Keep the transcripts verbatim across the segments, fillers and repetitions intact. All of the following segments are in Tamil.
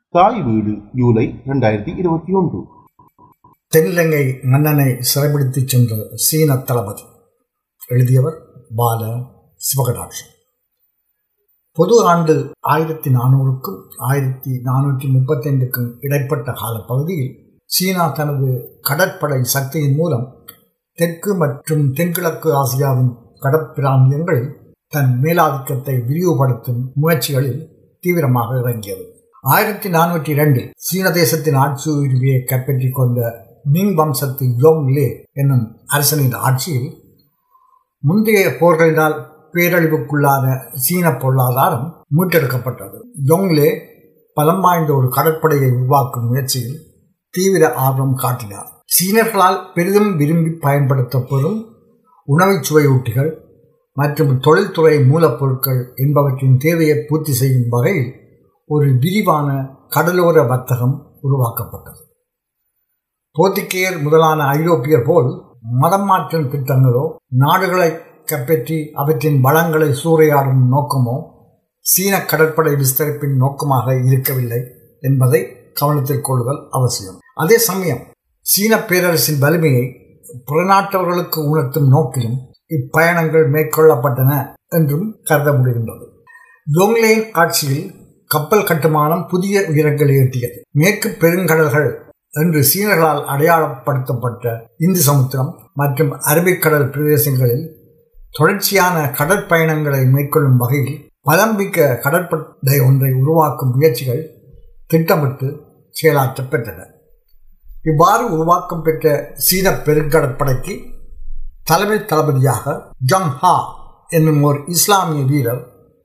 தாய் வீடு ஜூலை இரண்டாயிரத்தி இருபத்தி ஒன்று. தென்னிலங்கை மன்னனை சிறைபிடித்துச் சென்ற சீன தளபதி. எழுதியவர் பால சிவகடாட்சன். பொது ஆண்டு ஆயிரத்தி நானூறுக்கும் ஆயிரத்தி நானூற்றி முப்பத்தி ஐந்துக்கும் இடைப்பட்ட காலப்பகுதியில் சீனா தனது கடற்படை சக்தியின் மூலம் தெற்கு மற்றும் தென்கிழக்கு ஆசியாவின் கடற்பிராந்தியங்களில் தன் மேலாதிக்கத்தை விரிவுபடுத்தும் முயற்சிகளில் தீவிரமாக இறங்கியது. ஆயிரத்தி நானூற்றி இரண்டில் சீன தேசத்தின் ஆட்சி உரிமையை கைப்பற்றிக் கொண்ட மிங் வம்சத்து யோங்லே என்னும் அரசனின் ஆட்சியில் முந்தைய போர்களினால் பேரழிவுக்குள்ளான சீன பொருளாதாரம் மீட்டெடுக்கப்பட்டது. யோங்லே பலம் வாய்ந்த ஒரு கடற்படையை உருவாக்கும் முயற்சியில் தீவிர ஆர்வம் காட்டினார். சீனர்களால் பெரிதும் விரும்பி பயன்படுத்தப்படும் உணவுச் சுவையூட்டிகள் மற்றும் தொழில்துறை மூலப்பொருட்கள் என்பவற்றின் தேவையை பூர்த்தி செய்யும் வகையில் ஒரு விரிவான கடலோர வர்த்தகம் உருவாக்கப்பட்டது. போர்த்துகேயர் முதலான ஐரோப்பியர் போல் மதம் மாற்றும் திட்டங்களோ நாடுகளை கைப்பற்றி அவற்றின் வளங்களை சூறையாடும் நோக்கமோ சீன கடற்படை விஸ்தரிப்பின் நோக்கமாக இருக்கவில்லை என்பதை கவனத்தில் கொள்ளுதல் அவசியம். அதே சமயம் சீன பேரரசின் வலிமையை புறநாட்டவர்களுக்கு உணர்த்தும் நோக்கிலும் இப்பயணங்கள் மேற்கொள்ளப்பட்டன என்றும் கருத முடிகின்றது. யோங்லேயின் ஆட்சியில் கப்பல் கட்டுமானம் புதிய உயரங்களை எட்டியது. மேற்கு பெருங்கடல்கள் என்று சீனர்களால் அடையாளப்படுத்தப்பட்ட இந்து சமுத்திரம் மற்றும் அரபிக்கடல் பிரதேசங்களில் தொடர்ச்சியான கடற்பயணங்களை மேற்கொள்ளும் வகையில் பலம்பிக்க கடற்படை ஒன்றை உருவாக்கும் முயற்சிகள் திட்டமிட்டு செயலாற்றப் பெற்றன. இவ்வாறு உருவாக்கம் பெற்ற சீன பெருங்கடற்படைக்கு தலைமை தளபதியாக ஜங் ஹா என்னும் ஓர் இஸ்லாமிய வீரர்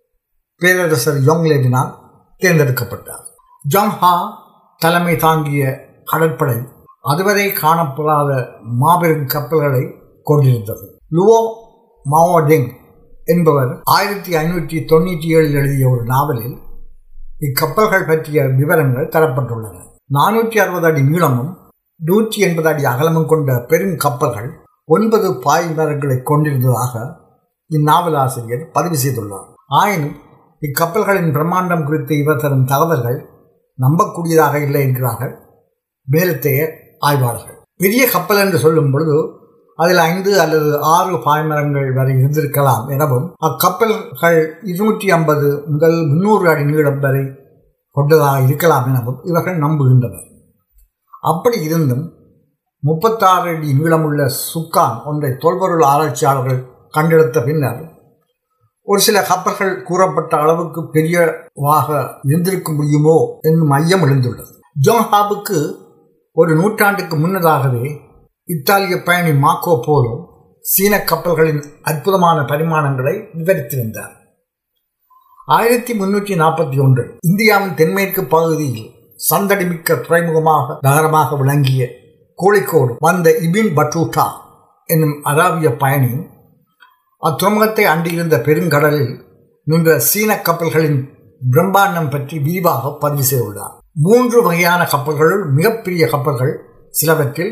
பேரரசர் யோங்லேவினால் தேர்ந்தெடுக்கப்பட்டார். ஜங் ஹா தலைமை தாங்கிய கடற்படை அதுவரை காணப்படாத மாபெரும் கப்பல்களை கொண்டிருந்தது. லுவோ மாவோடிங் என்பவர் ஆயிரத்தி ஐநூற்றி தொண்ணூற்றி ஏழில் எழுதிய ஒரு நாவலில் இக்கப்பல்கள் பற்றிய விவரங்கள் தரப்பட்டுள்ளன. நானூற்றி அறுபது அடி நீளமும் நூற்றி எண்பது அடி அகலமும் கொண்ட பெரும் கப்பல்கள் ஒன்பது பாய்மரங்களை கொண்டிருந்ததாக இந்நாவலாசிரியர் பதிவு செய்துள்ளார். ஆயினும் இக்கப்பல்களின் பிரம்மாண்டம் குறித்து இவர் தரும் தகவல்கள் நம்பக்கூடியதாக இல்லை என்கிறார்கள் மேலத்தைய ஆய்வாளர்கள். பெரிய கப்பல் என்று சொல்லும் பொழுது அதில் ஐந்து அல்லது ஆறு பாய்மரங்கள் வரை இருந்திருக்கலாம் எனவும் அக்கப்பல்கள் இருநூற்றி ஐம்பது முதல் முன்னூறு அடி நீளம் வரை கொண்டதாக இருக்கலாம் எனவும் இவர்கள் நம்புகின்றனர். அப்படி இருந்தும் முப்பத்தாறு அடி நீளமுள்ள சுக்கான் ஒன்றை தொல்பொருள் ஆராய்ச்சியாளர்கள் கண்டெடுத்த பின்னர் ஒரு சில கப்பல்கள் கூறப்பட்ட அளவுக்கு பெரியவாக இருந்திருக்க முடியுமோ என்னும் ஐயம் எழுந்துள்ளது. ஜோங் ஹாவுக்கு ஒரு நூற்றாண்டுக்கு முன்னதாகவே இத்தாலிய பயணி மார்க்கோ போலோ சீன கப்பல்களின் அற்புதமான பரிமாணங்களை விவரித்திருந்தார். ஆயிரத்தி முன்னூற்றி நாற்பத்தி ஒன்றில் இந்தியாவின் தென்மேற்கு பகுதியில் சந்தடிமிக்க துறைமுகமாக நகரமாக விளங்கிய கோழிக்கோடு வந்த இபின் பட்டூட்டா என்னும் அராபிய பயணி அத்துறைமுகத்தை அண்டியிருந்த பெருங்கடலில் நின்ற சீன கப்பல்களின் பிரம்மாண்டம் பற்றி விரிவாக பதிவு செய்துள்ளார். மூன்று வகையான கப்பல்களுள் மிகப்பெரிய கப்பல்கள் சிலவற்றில்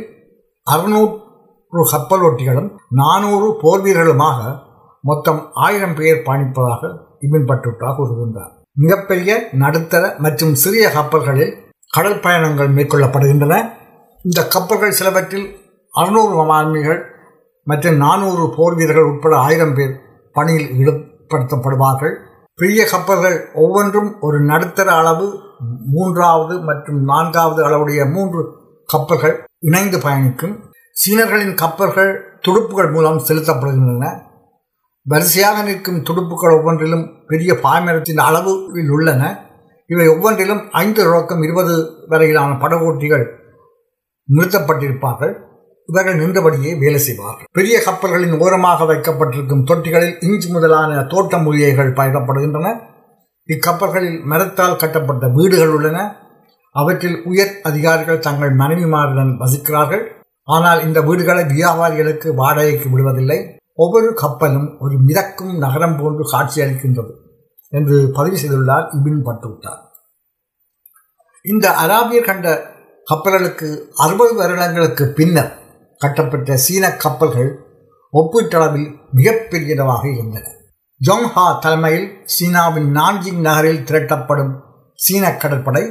அறுநூறு கப்பலோட்டிகளும் நானூறு போர் வீரர்களுமாக மொத்தம் ஆயிரம் பேர் பயணிப்பதாக இபின் பட்டூட்டா கூறுகின்றார். மிகப்பெரிய நடுத்தர மற்றும் சிறிய கப்பல்களில் கடல் பயணங்கள் மேற்கொள்ளப்படுகின்றன. இந்த கப்பல்கள் சிலவற்றில் அறுநூறு மாலுமிகள் மற்றும் நானூறு போர் வீரர்கள் உட்பட ஆயிரம் பேர் பணியில் ஈடுபடுத்தப்படுவார்கள். பெரிய கப்பல்கள் ஒவ்வொன்றும் ஒரு நடுத்தர அளவு மூன்றாவது மற்றும் நான்காவது அளவுடைய மூன்று கப்பல்கள் இணைந்து பயணிக்கும். சீனர்களின் கப்பல்கள் துடுப்புகள் மூலம் செலுத்தப்படுகின்றன. வரிசையாக நிற்கும் துடுப்புகள் ஒவ்வொன்றிலும் பெரிய பாய்மரத்தின் அளவில் உள்ளன. இவை ஒவ்வொன்றிலும் ஐந்து தொடக்கம் இருபது வரையிலான படகோட்டிகள் நிறுத்தப்பட்டிருப்பார்கள். இவர்கள் நின்றபடியே வேலை செய்வார்கள். பெரிய கப்பல்களின் ஓரமாக வைக்கப்பட்டிருக்கும் தொட்டிகளில் இஞ்சி முதலான தோட்ட மூலிகைகள் பயிரப்படுகின்றன. இக்கப்பல்களில் மரத்தால் கட்டப்பட்ட வீடுகள் உள்ளன. அவற்றில் உயர் அதிகாரிகள் தங்கள் மனைவிமாருடன் வசிக்கிறார்கள். ஆனால் இந்த வீடுகளை வியாபாரிகளுக்கு வாடகைக்கு விடுவதில்லை. ஒவ்வொரு கப்பலும் ஒரு மிதக்கும் நகரம் போன்று காட்சியளிக்கின்றது என்று பதிவு செய்துள்ளார் இபின் பட்டூட்டா. இந்த அராபியர் கண்ட கப்பல்களுக்கு அறுபது வருடங்களுக்கு பின்னர் கட்டப்பட்ட சீன கப்பல்கள் ஒப்பீட்டளவில் மிகப்பெரியனவாக இருந்தன. ஜோங் ஹா தலைமையில் சீனாவின் நான்ஜிங் நகரில் திரட்டப்படும் சீன கடற்படை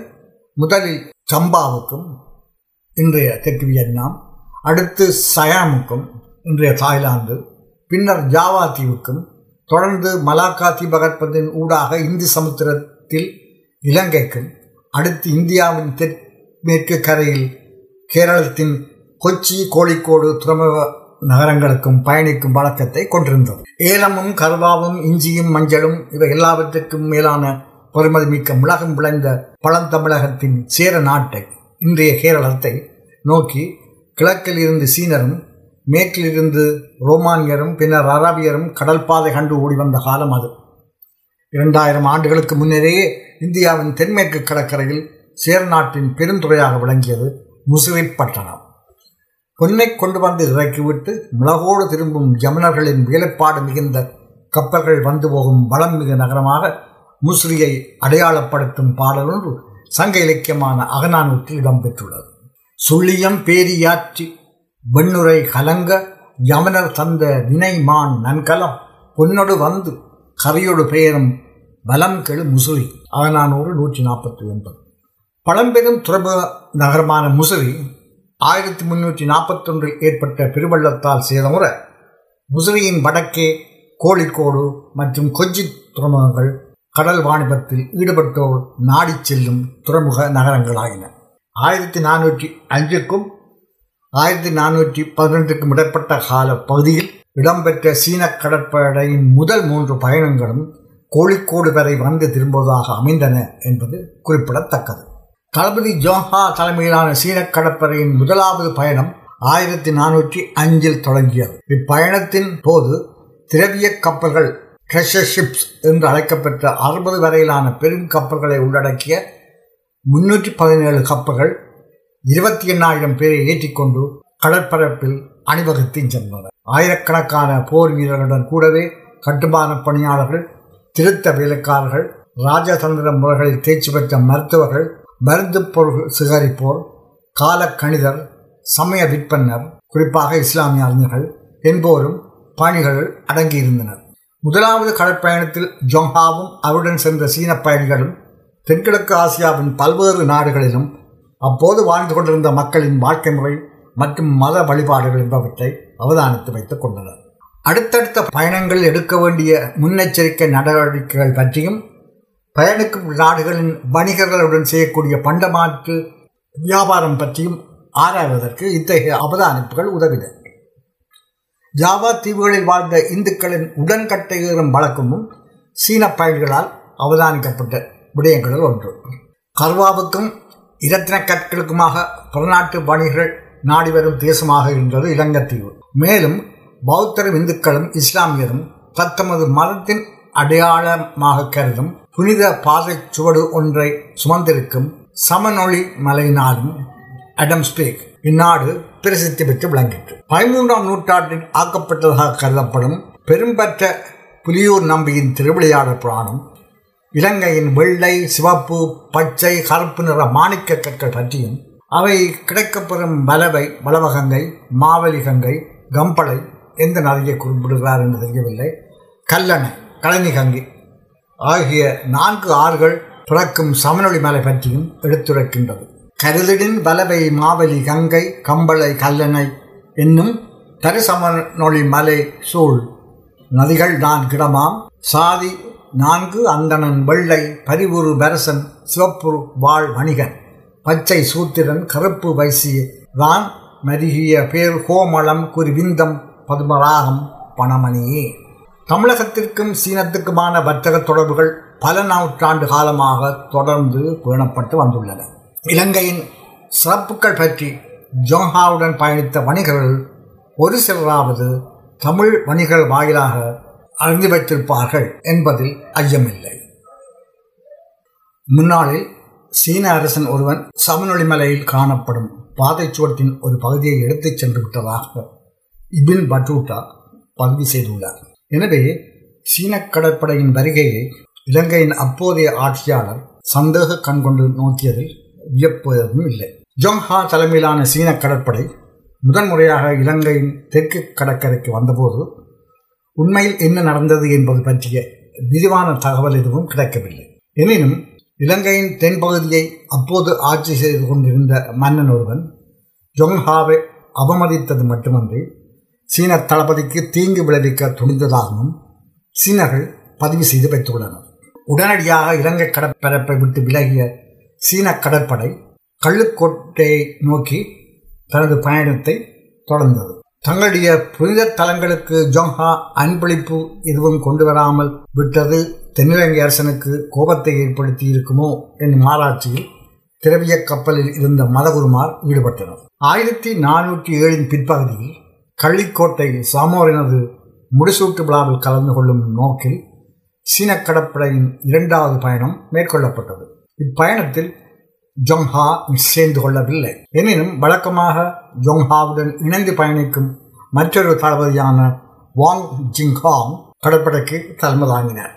முதலில் சம்பாவுக்கும் இன்றைய தெற்கு வியட்நாம், அடுத்து சயாமுக்கும் இன்றைய தாய்லாந்து, பின்னர் ஜாவா தீவுக்கும், தொடர்ந்து மலாக்கா தீபகற்பத்தின் ஊடாக இந்து சமுத்திரத்தில் இலங்கைக்கும், அடுத்து இந்தியாவின் தென்மேற்கு கரையில் கேரளத்தின் கொச்சி, கோழிக்கோடு துறைமுக நகரங்களுக்கும் பயணிக்கும் வழக்கத்தை கொண்டிருந்தது. ஏலமும் கருவாவும் இஞ்சியும் மஞ்சளும் இவை எல்லாவற்றுக்கும் மேலான பெருமதிமிக்க மிளகும் விளைந்த பழந்தமிழகத்தின் சேர நாட்டை, இன்றைய கேரளத்தை நோக்கி கிழக்கில் இருந்து சீனரும், மேற்கிலிருந்து ரோமானியரும், பின்னர் அரபியரும் கடல் பாதை கண்டு ஓடி வந்த காலம் அது. இரண்டாயிரம் ஆண்டுகளுக்கு முன்னரேயே இந்தியாவின் தென்மேற்கு கடற்கரையில் சேர நாட்டின் பெருந்துறையாக விளங்கியது முசிறி பட்டணம். பொன்னை கொண்டு வந்து இறக்கிவிட்டு மிளகோடு திரும்பும் யமனர்களின் வேலைப்பாடு மிகுந்த கப்பல்கள் வந்து போகும் வளம் மிகு நகரமாக முசிறியை அடையாளப்படுத்தும் பாடலொன்று சங்க இலக்கியமான அகநானூற்றில் இடம்பெற்றுள்ளது. சுள்ளியம் பேரியாற்றி வெண்ணுரை கலங்க யமனர் தந்த வினைமான் நன்கலம் பொன்னொடு வந்து கரையொடு பெயரும் வலம் கெழு முசிறி. அகநானூறு நூற்றி நாற்பத்தி ஒன்பது. பழம்பெரும் துறைமுக நகரமான முசிறி ஆயிரத்தி முன்னூற்றி நாற்பத்தி ஒன்றில் ஏற்பட்ட பெருவெள்ளத்தால் சேதமுற முசிறியின் வடக்கே கோழிக்கோடு மற்றும் கொச்சி துறைமுகங்கள் கடல் வாணிபத்தில் ஈடுபட்டோர் நாடி செல்லும் துறைமுக நகரங்களாயின. ஆயிரத்தி நானூற்றி அஞ்சுக்கும் ஆயிரத்தி நானூற்றி பதினொன்றுக்கும் இடைப்பட்ட கால பகுதியில் இடம்பெற்ற சீன கடற்படையின் முதல் மூன்று பயணங்களும் கோழிக்கோடு வரை வந்து திரும்புவதாக அமைந்தன என்பது குறிப்பிடத்தக்கது. தளபதி ஜோஹா தலைமையிலான சீன கடற்படையின் முதலாவது பயணம் ஆயிரத்தி நானூற்றி அஞ்சில் தொடங்கியது. இப்பயணத்தின் போது திரவிய கப்பல்கள் ட்ரெஷர் ஷிப்ஸ் என்று அழைக்கப்பட்ட அறுபது வரையிலான பெருங்கப்பல்களை உள்ளடக்கிய முன்னூற்றி பதினேழு கப்பல்கள் இருபத்தி எண்ணாயிரம் பேரை ஏற்றிக்கொண்டு கடற்பரப்பில் அணிவகுத்து சென்றனர். ஆயிரக்கணக்கான போர் வீரர்களுடன் கூடவே கட்டுமான பணியாளர்கள், திருத்த வேலைக்காரர்கள், ராஜதந்திர முறைகளில் தேர்ச்சி பெற்ற மருத்துவர்கள், மருந்து பொருள் சிகரிப்போர், காலக்கணிதர், சமய விற்பனர், குறிப்பாக இஸ்லாமிய அறிஞர்கள் என்போரும் பயணிகள் அடங்கியிருந்தனர். முதலாவது கடற்பயணத்தில் ஜோங்ஹாவும் அவருடன் சென்ற சீன பயணிகளும் தென்கிழக்கு ஆசியாவின் பல்வேறு நாடுகளிலும் அப்போது வாழ்ந்து கொண்டிருந்த மக்களின் வாழ்க்கை முறை மற்றும் மத வழிபாடுகள் என்பவற்றை அவதானித்து வைத்துக் கொண்டனர். அடுத்தடுத்த பயணங்கள் எடுக்க வேண்டிய முன்னெச்சரிக்கை நடவடிக்கைகள் பற்றியும், பயணிக்கும் நாடுகளின் வணிகர்களுடன் செய்யக்கூடிய பண்டமாற்று வியாபாரம் பற்றியும் ஆராய்வதற்கு இத்தகைய அவதானிப்புகள் உதவின. ஜாவா தீவுகளில் வாழ்ந்த இந்துக்களின் உடன்கட்டை ஏறும் வழக்கமும் சீன பயணிகளால் அவதானிக்கப்பட்ட விடயங்களில் ஒன்று. கர்வாவுக்கும் இரத்தின கற்களுக்குமாக பல்நாட்டு வணிகர்கள் நாடி வரும் தேசமாக இருந்தது இலங்கைத்தீவு. மேலும் பௌத்தரும் இந்துக்களும் இஸ்லாமியரும் தத்தமது மதத்தின் அடையாளமாக கருதும் புனித பாதை சுவடு ஒன்றை சுமந்திருக்கும் சமனொளி மலையினாலும் அடம்ஸ் பீக் இந்நாடு பிரசித்தி பெற்று விளங்கிற்று. பதிமூன்றாம் நூற்றாண்டில் ஆக்கப்பட்டதாக கருதப்படும் பெரும்பற்ற புலியூர் நம்பியின் திருவிளையாடல் புராணம் இலங்கையின் வெள்ளை, சிவப்பு, பச்சை, கருப்பு நிற மாணிக்க கற்கள் பற்றியும், அவை கிடைக்கப்பெறும் வலவை, வளவகங்கை, மாவலிகங்கை, கம்பளை எந்த நதியை குறிப்பிடுகிறார் என்று தெரியவில்லை, கல்லணை, கழனிகங்கை ஆகிய நான்கு ஆறுகள் பிறக்கும் சமனொளி மலை பற்றியும் எடுத்துரைக்கின்றது. கருதிடின் வலவை, மாவலி, கங்கை, கம்பளை, கல்லணை என்னும் தரிசமனொளி மலை சூழ் நதிகள் நான்கிடமாம். சாதி நான்கு அந்தணன், வெள்ளை பரிவுரு வரசன், சிவப்பு வாழ் வணிகன், பச்சை சூத்திரன், கருப்பு வைசிய தான் மருகிய பேர் கோமளம் குறிவிந்தம் பதுமராகம் பணமணியே. தமிழகத்திற்கும் சீனத்துக்குமான வர்த்தக தொடர்புகள் பல நூற்றாண்டு காலமாக தொடர்ந்து பேணப்பட்டு வந்துள்ளன. இலங்கையின் சிறப்புகள் பற்றி ஜோங்ஹாவுடன் பயணித்த வணிகர்கள் ஒரு சிலராவது தமிழ் வணிகர்கள் வாயிலாக அறிந்து வைத்திருப்பார்கள் என்பதில் ஐயமில்லை. முன்னாளில் சீன அரசன் ஒருவன் சமனொளி மலையில் காணப்படும் பாதைச்சுவட்டின் ஒரு பகுதியை எடுத்துச் சென்று விட்டதாக இபின் பட்டூட்டா பதிவு செய்துள்ளார். எனவே சீன கடற்படையின் வருகையை இலங்கையின் அப்போதைய ஆட்சியாளர் சந்தேக கண்கொண்டு நோக்கியதில் வியப்பு எதுவும் இல்லை. ஜோங்ஹா தலைமையிலான சீன கடற்படை முதன்முறையாக இலங்கையின் தெற்கு கடற்கரைக்கு வந்தபோது உண்மையில் என்ன நடந்தது என்பது பற்றிய விரிவான தகவல் எதுவும் கிடைக்கவில்லை. எனினும் இலங்கையின் தென்பகுதியை அப்போது ஆட்சி செய்து கொண்டிருந்த மன்னன் ஒருவன் ஜொங்ஹாவை அவமதித்தது மட்டுமன்றி சீன தளபதிக்கு தீங்கு விளைவிக்க துணிந்ததாகவும் சீனர்கள் பதிவு செய்து வைத்துள்ளனர். உடனடியாக இலங்கை கடற்பரப்பை விட்டு விலகிய சீன கடற்படை கள்ளுக்கோட்டையை நோக்கி தனது பயணத்தை தொடர்ந்தது. தங்களுடைய புனித தலங்களுக்கு ஜொங்ஹா அன்பளிப்பு எதுவும் கொண்டு வராமல் விட்டது தென்னிலங்கை அரசனுக்கு கோபத்தை ஏற்படுத்தி இருக்குமோ என்னும் ஆராய்ச்சியில் திரவிய கப்பலில் இருந்த மதகுருமார் ஈடுபட்டனர். ஆயிரத்தி நானூற்றி ஏழின் பிற்பகுதியில் கள்ளிக்கோட்டை சாமோரினது முடிசூட்டு விழாவில் கலந்து கொள்ளும் நோக்கில் சீன கடற்படையின் இரண்டாவது பயணம் மேற்கொள்ளப்பட்டது. இப்பயணத்தில் ஜொங்ஹா சேர்ந்து கொள்ளவில்லை. எனினும் வழக்கமாக ஜொங்ஹாவுடன் இணைந்து பயணிக்கும் மற்றொரு தளபதியான வாங் ஜிங்ஹாங் கடற்படைக்கு தலைமை தாங்கினார்.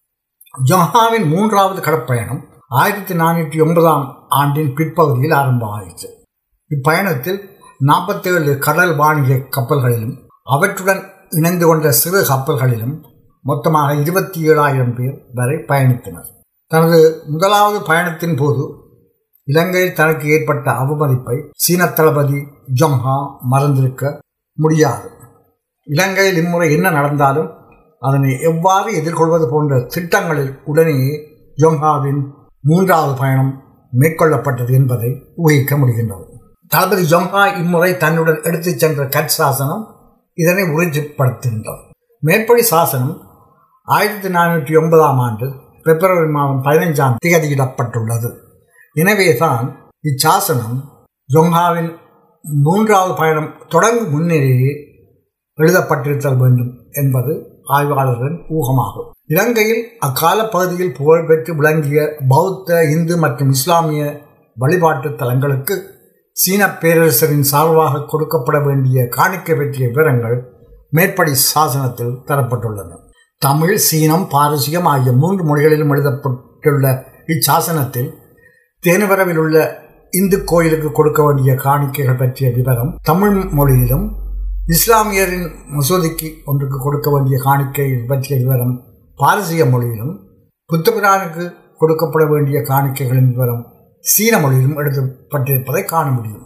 ஜொங்ஹாவின் மூன்றாவது கடற்பயணம் ஆயிரத்தி நானூற்றி ஒன்பதாம் ஆண்டின் பிற்பகுதியில் ஆரம்பமாயிற்று. இப்பயணத்தில் நாற்பத்தி ஏழு கடல் வாணிக கப்பல்களிலும் அவற்றுடன் இணைந்து கொண்ட சிறு கப்பல்களிலும் மொத்தமாக இருபத்தி ஏழாயிரம் பேர் வரை பயணித்தனர். தனது முதலாவது பயணத்தின் போது இலங்கையில் தனக்கு ஏற்பட்ட அவமதிப்பை சீன தளபதி ஜொங்ஹா மறந்திருக்க முடியாது. இலங்கையில் இம்முறை என்ன நடந்தாலும் அதனை எவ்வாறு எதிர்கொள்வது போன்ற திட்டங்களில் உடனேயே ஜொங்ஹாவின் மூன்றாவது பயணம் மேற்கொள்ளப்பட்டது என்பதை ஊகிக்க முடிகின்றது. தளபதி ஜொங்ஹா இம்முறை தன்னுடன் எடுத்துச் சென்ற கட் சாசனம் இதனை உறுதிப்படுத்துகின்றது. மேற்படி சாசனம் ஆயிரத்தி நானூற்றி ஒன்பதாம் ஆண்டு பிப்ரவரி மாதம் பதினைஞ்சாம் தேதியிடப்பட்டுள்ளது. எனவேதான் இச்சாசனம் ஜொங்ஹாவின் மூன்றாவது பயணம் தொடங்கும் முன்னரேயே எழுதப்பட்டிருத்தல் வேண்டும் என்பது ஆய்வாளர்களின் ஊகமாகும். இலங்கையில் அக்கால பகுதியில் புகழ்பெற்று விளங்கிய பௌத்த, இந்து மற்றும் இஸ்லாமிய வழிபாட்டு தலங்களுக்கு சீன பேரரசரின் சார்பாக கொடுக்கப்பட வேண்டிய காணிக்கை பற்றிய விவரங்கள் மேற்படி சாசனத்தில் தரப்பட்டுள்ளன. தமிழ், சீனம், பாரசீகம் ஆகிய மூன்று மொழிகளிலும் எழுதப்பட்டுள்ள இச்சாசனத்தில் தேனுவரவில் உள்ள இந்து கோயிலுக்கு கொடுக்க வேண்டிய காணிக்கைகள் பற்றிய விவரம் தமிழ் மொழியிலும், இஸ்லாமியரின் மசூதிக்கு ஒன்றுக்கு கொடுக்க வேண்டிய காணிக்கை பற்றிய விவரம் பாரசீக மொழியிலும், புத்தபிரானுக்கு கொடுக்கப்பட வேண்டிய காணிக்கைகளின் விவரம் சீன மொழியிலும் எழுதப்பட்டிருப்பதை காண முடியும்.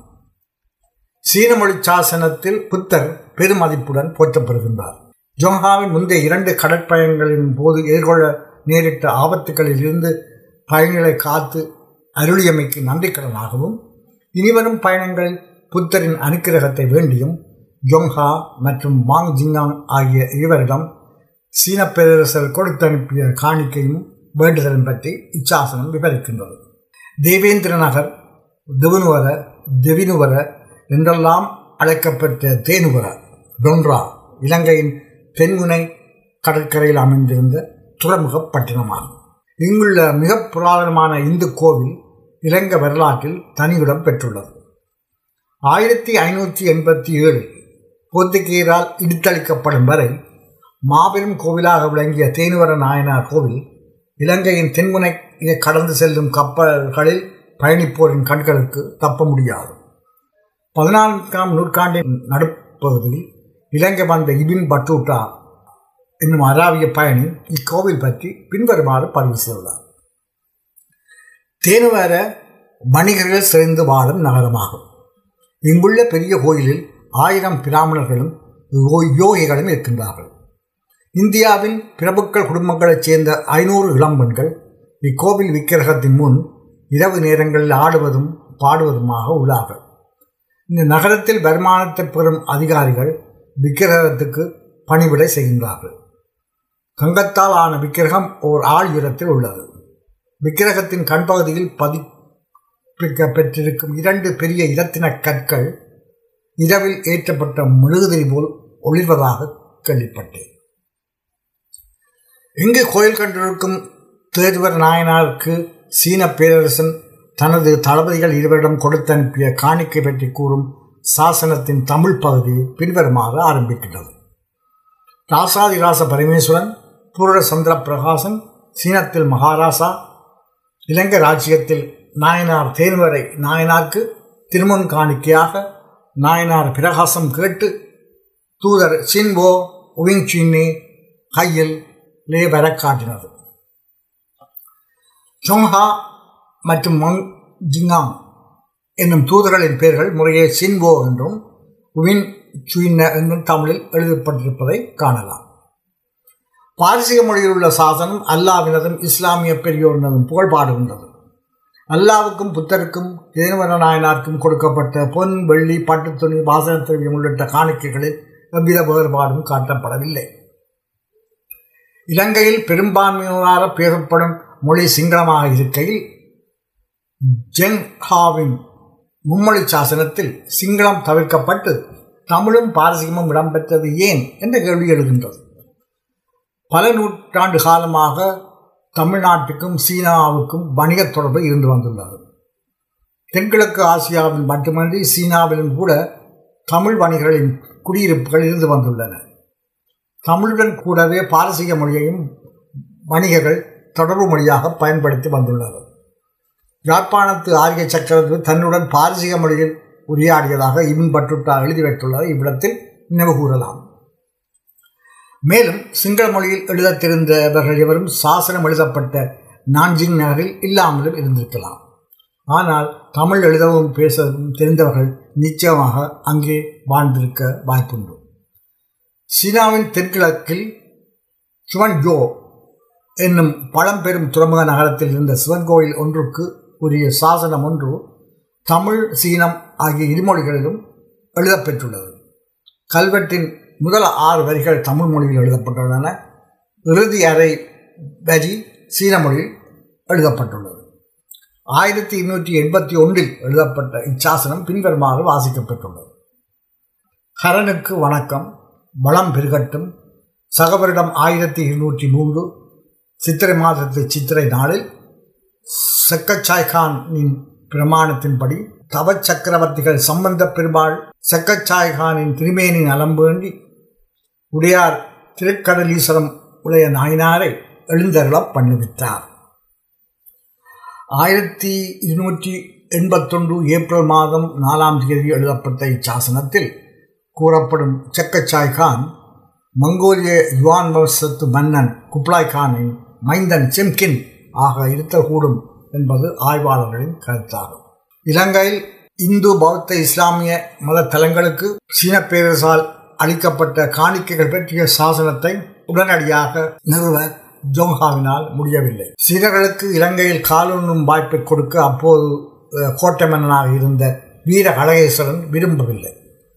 சீன மொழி சாசனத்தில் புத்தர் பெருமதிப்புடன் போற்றப்படுகின்றார். ஜொங்ஹாவின் முந்தைய இரண்டு கடற்பயணங்களின் போது எதிர்கொள்ள நேரிட்ட ஆபத்துகளில் இருந்து பயணிகளை காத்து அருளியமைக்கு நன்றிக்கடனாகவும் இனிவரும் பயணங்களில் புத்தரின் அனுக்கிரகத்தை வேண்டியும் ஜொங்ஹா மற்றும் வாங் ஜிங்காங் ஆகிய இருவரிடம் சீன பேரரசர் கொடுத்தனுப்பிய காணிக்கையும் வேண்டுதலும் பற்றி இச்சாசனம் விவரிக்கின்றது. தேவேந்திர நகர், தெவுனுவர, தெவினுவர என்றெல்லாம் அழைக்கப்பட்ட தேனுவர டொன்ரா இலங்கையின் தென்முனை கடற்கரையில் அமைந்திருந்த துறைமுக பட்டினமாகும். இங்குள்ள மிக புராதனமான இந்து கோவில் இலங்கை வரலாற்றில் தனியிடம் பெற்றுள்ளது. ஆயிரத்தி ஐநூற்றி எண்பத்தி ஏழில் போர்த்துகீயரால் இடித்தளிக்கப்படும் வரை மாபெரும் கோவிலாக விளங்கிய தேனுவர நாயனார் கோவில் இலங்கையின் தென்முனையை கடந்து செல்லும் கப்பல்களில் பயணிப்போரின் கண்களுக்கு தப்ப முடியாது. பதினான்காம் நூற்றாண்டின் நடுப்பகுதியில் இலங்கை வந்த இபின் பட்டூட்டா என்னும் அராபிய பயணி இக்கோவில் பற்றி பின்வருமாறு பதிவு செய்துள்ளார். தேனுவர வணிகர்கள் சிறைந்து வாழும் நகரமாகும். இங்குள்ள பெரிய கோயிலில் ஆயிரம் பிராமணர்களும் யோகிகளும் இருக்கின்றார்கள். இந்தியாவின் பிரபுக்கள் குடும்பங்களைச் சேர்ந்த ஐநூறு இளம்பெண்கள் இக்கோவில் விக்கிரகத்தின் முன் இரவு நேரங்களில் ஆடுவதும் பாடுவதுமாக உள்ளார்கள். இந்த நகரத்தில் வருமானத்தை பெறும் அதிகாரிகள் விக்கிரகத்துக்கு பணிவிடை செய்கின்றார்கள். தங்கத்தால் ஆன விக்கிரகம் ஓர் ஆள் உயரத்தில் உள்ளது. விக்கிரகத்தின் கண்பகுதியில் பதிப்பிக்க பெற்றிருக்கும் இரண்டு பெரிய இரத்தின கற்கள் இரவில் ஏற்றப்பட்ட மெழுகுதிரி போல் ஒளிர்வதாக கேள்விப்பட்டேன். இங்கு கோயில் கண்டிருக்கும் தேர்வர் நாயனாருக்கு சீன பேரரசன் தனது தளபதிகள் இருவரிடம் கொடுத்தனுப்பிய காணிக்கை பற்றி கூறும் சாசனத்தின் தமிழ் பகுதி பின்வருமாறு ஆரம்பிக்கின்றது. ராசாதிராச பரமேஸ்வரன், பூரண சந்திர பிரகாசன் சீனத்தில் மகாராசா, இலங்கை ராஜ்யத்தில் நாயனார் தேன்வரை நாயனாருக்கு திருமுன் காணிக்கையாக நாயனார் பிரகாசம் கேட்டு தூதர் சின்போ உவிங்சின்னே கையில் லே வர காட்டினது. ஜொங்ஹா மற்றும் மங் ஜிங்காங் என்னும் தூதர்களின் பெயர்கள் முறையே சின்வோ என்றும் வின் சுயின்ன என்றும் தமிழில் எழுதப்பட்டிருப்பதை காணலாம். பாரசீக மொழியில் உள்ள சாசனம் அல்லாவினதும் இஸ்லாமிய பெரியோரினதும் புகழ்பாடுகின்றது. அல்லாவுக்கும் புத்தருக்கும் தேனுவர நாயனாருக்கும் கொடுக்கப்பட்ட பொன், வெள்ளி, பட்டுத்துணி, வாசன திரவியம் உள்ளிட்ட காணிக்கைகளில் எவ்வித வேறுபாடும் காட்டப்படவில்லை. இலங்கையில் பெரும்பான்மையினராக பேசப்படும் மொழி சிங்களமாக இருக்கையில் ஜொங்ஹாவின் மும்மொழி சாசனத்தில் சிங்களம் தவிர்க்கப்பட்டு தமிழும் பாரசீகமும் இடம்பெற்றது ஏன் என்ற கேள்வி எழுகின்றது. பல நூற்றாண்டு காலமாக தமிழ்நாட்டுக்கும் சீனாவுக்கும் வணிக தொடர்பு இருந்து வந்துள்ளது. தென்கிழக்கு ஆசியாவில் மட்டுமன்றி சீனாவிலும் கூட தமிழ் வணிகர்களின் குடியிருப்புகள் இருந்து வந்துள்ளன. தமிழுடன் கூடவே பாரசீக மொழியையும் வணிகர்கள் தொடர்பு மொழியாக பயன்படுத்தி வந்துள்ளனர். யாழ்ப்பாணத்து ஆரிய சக்கரவர்த்தி தன்னுடன் பாரசீக மொழியில் உரையாடியதாக இபின் பட்டுட்டா எழுதி வைத்துள்ளதை இவ்விடத்தில் நினைவு கூறலாம். மேலும் சிங்கள மொழியில் எழுத தெரிந்தவர்கள் எவரும் சாசனம் எழுதப்பட்ட நான்ஜிங் நகரில் இல்லாமலும் இருந்திருக்கலாம். ஆனால் தமிழ் எழுதவும் பேச தெரிந்தவர்கள் நிச்சயமாக அங்கே வாழ்ந்திருக்க வாய்ப்புண்டு. சீனாவின் தென்கிழக்கில் சுவன்ஜோ என்னும் பழம்பெரும் துறைமுக நகரத்தில் இருந்த சிவன் கோயில் ஒன்றுக்கு உரிய சாசனம் ஒன்று தமிழ், சீனம் ஆகிய இருமொழிகளிலும் எழுதப்பெற்றுள்ளது. கல்வெட்டின் முதல் ஆறு வரிகள் தமிழ் மொழியில் எழுதப்பட்டுள்ளன. இறுதி அரை வரி சீன மொழியில் எழுதப்பட்டுள்ளது. ஆயிரத்தி இருநூற்றி எண்பத்தி ஒன்றில் எழுதப்பட்ட இச்சாசனம் பின்வருமாறு வாசிக்கப்பட்டுள்ளது. ஹரனுக்கு வணக்கம், வளம் பெருகட்டும். சகவரிடம் ஆயிரத்தி இருநூற்றி மூன்று சித்திரை மாதத்து சித்திரை நாளில் செக்கச்சாய்கானின் பிரமாணத்தின்படி தவ சக்கரவர்த்திகள் சம்பந்த பெருமாள் செக்கச்சாய்கானின் திருமேனி நலம் வேண்டி உடையார் திருக்கடலீஸ்வரம் உடைய நாயனாரை எழுந்தருளப் பண்ணுவித்தார். ஆயிரத்தி இருநூற்றி எண்பத்தொன்று ஏப்ரல் மாதம் நாலாம் தேதி எழுதப்பட்ட இச்சாசனத்தில் கூறப்படும் செக்கச்சாய்கான் மங்கோலிய யுவான் வம்சத்து மன்னன் குப்லாய் கானின் மைந்தன் செம்கின் ஆக இருத்தல் கூடும் என்பது ஆய்வாளர்களின் கருத்தாகும். இலங்கையில் இந்து, பௌத்த, இஸ்லாமிய மத தலங்களுக்கு சீன பேரரசால் அளிக்கப்பட்ட காணிக்கைகள் பற்றிய சாசனத்தை உடனடியாக நிறுவ ஜொங்ஹாவினால் முடியவில்லை. சீனர்களுக்கு இலங்கையில் காலூன்னும் வாய்ப்பை கொடுக்க அப்போது கோட்டை மன்னனாக இருந்த வீர அழகேஸ்வரன் விரும்பவில்லை.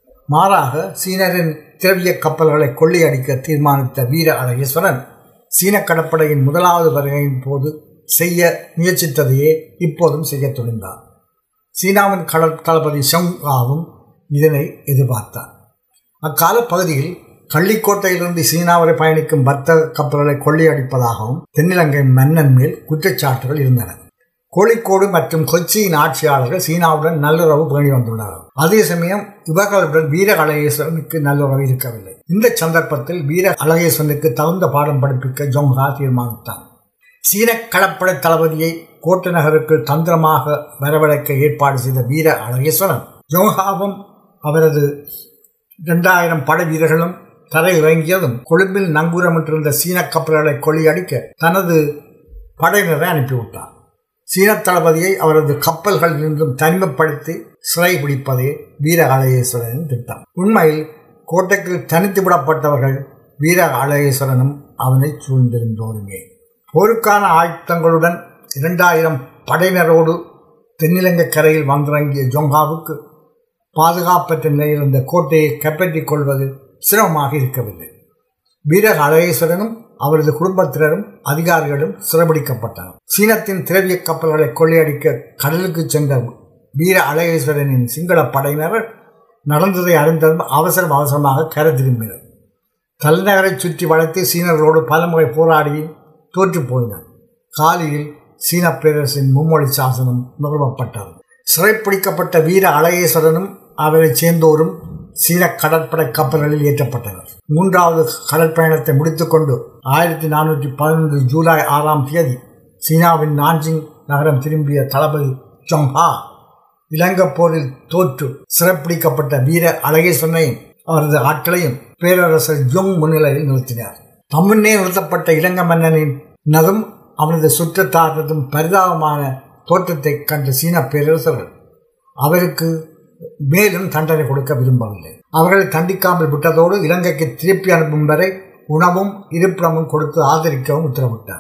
மாறாக சீனரின் திரவிய கப்பல்களை கொள்ளையடிக்க தீர்மானித்த வீர அழகேஸ்வரன் சீன கடற்படையின் முதலாவது வருகையின் போது செய்ய முயற்சித்ததையே இப்போதும் செய்ய துணிந்தார். சீனாவின் கடற் தளபதி ஷங்காவும் இதனை எதிர்பார்த்தார். அக்கால பகுதியில் கள்ளிக்கோட்டையிலிருந்து சீனா வரை பயணிக்கும் வர்த்தக கப்பல்களை கொள்ளையடிப்பதாகவும் தென்னிலங்கை மன்னன் மேல் குற்றச்சாட்டுகள் இருந்தன. கோழிக்கோடு மற்றும் கொச்சியின் ஆட்சியாளர்கள் சீனாவுடன் நல்லுறவு பேணி வந்துள்ளனர். அதே சமயம் இவர்களுடன் வீர அழகேஸ்வரனுக்கு நல்லுறவு இருக்கவில்லை. இந்த சந்தர்ப்பத்தில் வீர அழகேஸ்வரனுக்கு தகுந்த பாடம் படிப்பிக்க ஜொங்ஹா தீர்மானித்தான். சீன கடற்படை தளபதியை கோட்டை நகருக்கு தந்திரமாக வரவழைக்க ஏற்பாடு செய்த வீர அழகேஸ்வரன் ஜொங்ஹாவும் அவரது இரண்டாயிரம் படை வீரர்களும் தரை இறங்கியதும் கொழும்பில் நங்கூரமிட்டிருந்த சீன கப்பல்களை கொள்ளையடிக்க தனது படையினரை அனுப்பிவிட்டார். சீன தளபதியை அவரது கப்பல்களில் நின்றும் தனிமைப்படுத்தி சிறை பிடிப்பதே வீர அழகேஸ்வரனின் திட்டம். உண்மையில் கோட்டைக்கு தனித்து விடப்பட்டவர்கள் வீர அழகேஸ்வரனும் அவனை சூழ்ந்திருந்தோருமே. போருக்கான ஆயுதங்களுடன் இரண்டாயிரம் படையினரோடு தென்னிலங்கை கரையில் வந்திறங்கிய ஜொங்ஹாவுக்கு பாதுகாப்பற்ற நிலையில் இருந்த கோட்டையை கைப்பற்றிக் கொள்வது சிரமமாக இருக்கவில்லை. வீர அழகேஸ்வரனும் அவரது குடும்பத்தினரும் அதிகாரிகளும் சிறைபிடிக்கப்பட்டனர். சீனத்தின் திரவிய கப்பல்களை கொள்ளையடிக்க கடலுக்கு சென்ற வீர அழகேஸ்வரனின் சிங்கள படையினர் நடந்ததை அறிந்ததும் அவசரம் அவசரமாக கரை திரும்பினர். தலைநகரை சுற்றி வளைத்து சீனர்களோடு பலமுறை போராடி தோற்று போயினர். காலியில் சீன பேரரசின் மும்மொழி சாசனம் நிறுவப்பட்டது. சிறைப்பிடிக்கப்பட்ட வீர அழகேஸ்வரனும் அவரை சேர்ந்தோரும் சீன கடற்படை கப்பல்களில் ஏற்றப்பட்டனர். மூன்றாவது கடற்பயணத்தை முடித்துக்கொண்டு ஆயிரத்தி நானூற்றி பதினொன்று ஜூலை ஆறாம் தேதி சீனாவின் நான்ஜிங் நகரம் திரும்பிய தளபதி ஜொங்ஹா இலங்கை போரில் தோற்று சிறைப்பிடிக்கப்பட்ட வீர அழகேஸ்வரனையும் அவரது ஆட்களையும் பேரரசர் ஜொங் முன்னிலையில் நிறுத்தினார். தம்முன்னே நிறுத்தப்பட்ட இலங்கை மன்னனின் நதும் அவனது சுற்றத்தாரதும் பரிதாபமான தோற்றத்தை கண்ட சீன பேரரசர்கள் அவருக்கு மேலும் தண்டனை கொடுக்க விரும்பவில்லை. அவர்களை தண்டிக்காமல் விட்டதோடு இலங்கைக்கு திருப்பி அனுப்பும் வரை உணவும் இருப்பிடமும் கொடுத்து ஆதரிக்கவும் உத்தரவிட்டார்.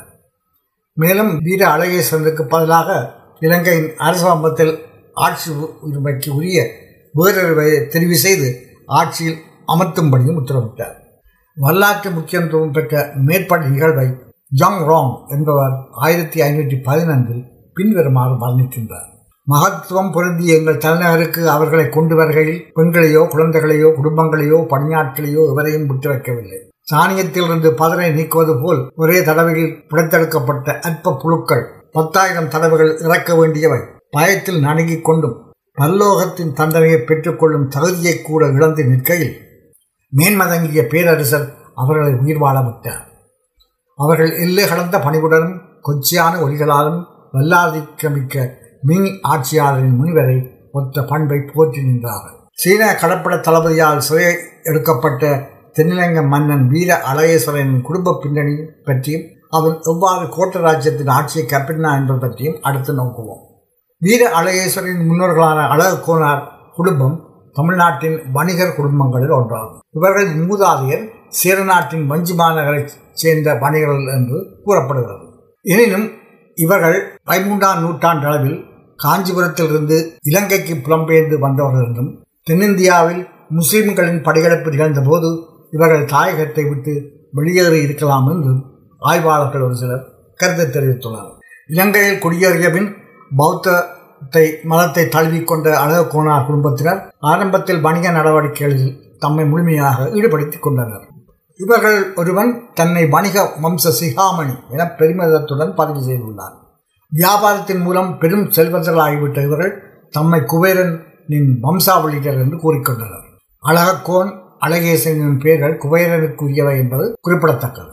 மேலும் வீர அழகேஸ்வரனுக்கு பதிலாக இலங்கையின் அரசாங்கத்தில் ஆட்சி உரிமைக்கு உரிய வேறொருவரை தெரிவு செய்து ஆட்சியில் அமர்த்தும்படியும் உத்தரவிட்டார். வரலாற்று முக்கியத்துவம் பெற்ற மேற்பட்ட நிகழ்வை ஜங் ராங் என்பவர் ஆயிரத்தி ஐநூற்றி பதினொன்றில் பின்வருமாறு வர்ணிக்கின்றார். மகத்துவம் பொருந்திய எங்கள் தலைநகருக்கு அவர்களை கொண்டு வருகையில் பெண்களையோ குழந்தைகளையோ குடும்பங்களையோ பணியாட்களையோ எவரையும் விட்டு வைக்கவில்லை. சாணியத்திலிருந்து பதரை நீக்குவது போல் ஒரே தடவையில் புடைத்தெடுக்கப்பட்ட அற்ப புழுக்கள் பத்தாயிரம் தடவைகள் இறக்க வேண்டியவை பயத்தில் நடுங்கிக் கொண்டும் பல்லோகத்தின் தண்டனையை பெற்றுக்கொள்ளும் தகுதியை கூட இழந்து நிற்கையில் மேன்மதங்கிய பேரரசர் அவர்களை உயிர் வாழ விட்டார். அவர்கள் எல்லை கடந்த பணிவுடனும் கொச்சியான ஒலிகளாலும் வல்லாதிக்கமிக்க மின் ஆட்சியாளரின் முனிவரை ஒத்த பண்பை போற்றி நின்றார்கள். சீன கடற்பட தளபதியால் சிறை எடுக்கப்பட்ட தென்னிலங்கை மன்னன் வீர அழகேஸ்வரனின் குடும்ப பின்னணி பற்றியும் அவர் எவ்வாறு கோட்ட ராஜ்யத்தின் ஆட்சியை கைப்பற்றினார் என்பது பற்றியும் அடுத்து நோக்குவோம். வீர அழகேஸ்வரனின் முன்னோர்களான அழகு கோனார் குடும்பம் தமிழ்நாட்டின் வணிகர் குடும்பங்களில் ஒன்றாகும். இவர்கள் மூதாதையர் சேரநாட்டின் வஞ்சி மாநகரைச் சேர்ந்த வணிகர்கள் என்று கூறப்படுகிறது. எனினும் இவர்கள் பதிமூன்றாம் நூற்றாண்டு அளவில் காஞ்சிபுரத்திலிருந்து இலங்கைக்கு புலம்பெயர்ந்து வந்தவர்கள் என்றும் தென்னிந்தியாவில் முஸ்லிம்களின் படையெடுப்பு நிகழ்ந்த போது இவர்கள் தாயகத்தை விட்டு வெளியேறி இருக்கலாம் என்று ஆய்வாளர்கள் ஒரு சிலர் கருத்து தெரிவித்துள்ளனர். இலங்கையில் குடியேறிய பின் பௌத்தத்தை மதத்தை தழுவிக்கொண்ட அழகு கோனார் குடும்பத்தினர் ஆரம்பத்தில் வணிக நடவடிக்கைகளில் தம்மை முழுமையாக ஈடுபடுத்திக் கொண்டனர். இவர்கள் ஒருவன் தன்னை வணிக வம்ச சிகாமணி என பெருமிதத்துடன் பதிவு செய்துள்ளார். வியாபாரத்தின் மூலம் பெரும் செல்வந்தர்களாகிவிட்ட இவர்கள் தம்மை குபேரனின் வம்சாவளிகள் என்று கூறிக்கொண்டனர். அழகக்கோன் அழகேசனின் பெயர்கள் குபேரனுக்குரியவை என்பது குறிப்பிடத்தக்கது.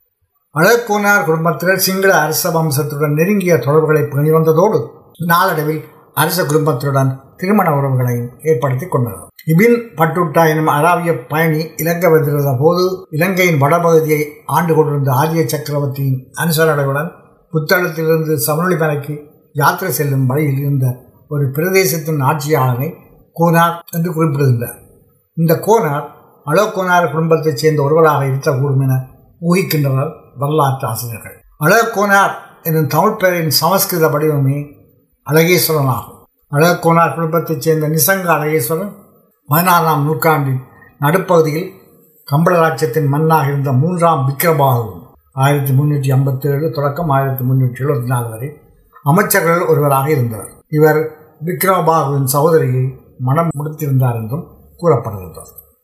அழகக்கோனார் குடும்பத்தினர் சிங்கள அரச வம்சத்துடன் நெருங்கிய தொடர்புகளை பேணி வந்ததோடு நாளடைவில் அரச குடும்பத்துடன் திருமண உறவுகளையும் ஏற்படுத்திக் கொண்டனர். இபின் பட்டுட்டா எனும் அராபிய பயணி இலங்கை வந்திருந்த போது இலங்கையின் வடபகுதியை ஆண்டு கொண்டிருந்த ஆரிய சக்கரவர்த்தியின் அனுசரணையுடன் புத்தளத்திலிருந்து சமநொழி மலைக்கு யாத்திரை செல்லும் வழியில் இருந்த ஒரு பிரதேசத்தின் ஆட்சியாளனை கோனார் என்று குறிப்பிடுகின்றார். இந்த கோனார் அழகு கோனார் குடும்பத்தைச் சேர்ந்த ஒருவராக இருக்கக்கூடும் என ஊகிக்கின்றனர் வரலாற்று ஆசிரியர்கள். அழகு கோனார் என்னும் தமிழ் பெயரின் சமஸ்கிருத வடிவமே அழகேஸ்வரன் ஆகும். அழகு கோனார் குடும்பத்தைச் சேர்ந்த நிசங்க அழகேஸ்வரன் பதினாறாம் நூற்றாண்டின் நடுப்பகுதியில் கம்பளராட்சியத்தின் மன்னாக இருந்த மூன்றாம் விக்ரபாகு ஆயிரத்தி முன்னூற்றி ஐம்பத்தி ஏழு தொடக்கம் ஆயிரத்தி முன்னூற்றி எழுபத்தி நாலு வரை அமைச்சர்கள் ஒருவராக இருந்தவர். இவர் விக்ரமபாகுவின் சகோதரியை மனம் முடித்திருந்தார் என்றும் கூறப்படுகின்றது.